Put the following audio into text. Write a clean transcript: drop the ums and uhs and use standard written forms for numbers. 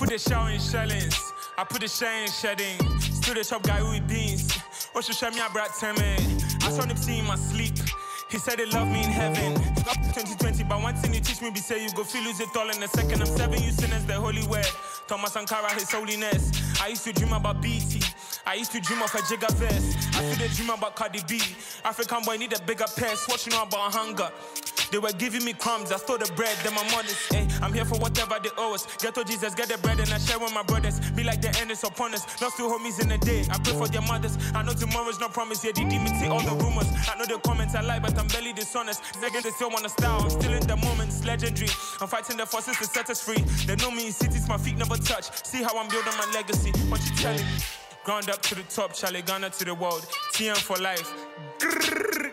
put the shower in shellings. I put the share in shedding. Still the shop guy with beans. What should show me a brat tell me? I saw him see in my sleep. He said he love me in heaven. 2020, but one thing he teach me be say you go feel lose it all in a second. I'm serving you sinners the holy word. Thomas Sankara, his holiness. I used to dream about BT. I used to dream of a Jigga verse. I feel they dream about Cardi B. African boy need a bigger purse. What you know about hunger? They were giving me crumbs, I stole the bread, then I'm honest. Ay, I'm here for whatever they owe us. Ghetto Jesus, get the bread and I share with my brothers. Be like the end is upon us. Lost two homies in a day. I pray for their mothers. I know tomorrow's no promise. Yeah, they imitate all the rumors. I know the comments I lie, but I'm barely dishonest. Second, they still wanna style. I'm still in the moment, it's legendary. I'm fighting the forces to set us free. They know me in cities, my feet never touch. See how I'm building my legacy. What you telling me? Ground up to the top, Charlie Ghana to the world. TM for life. Grrr.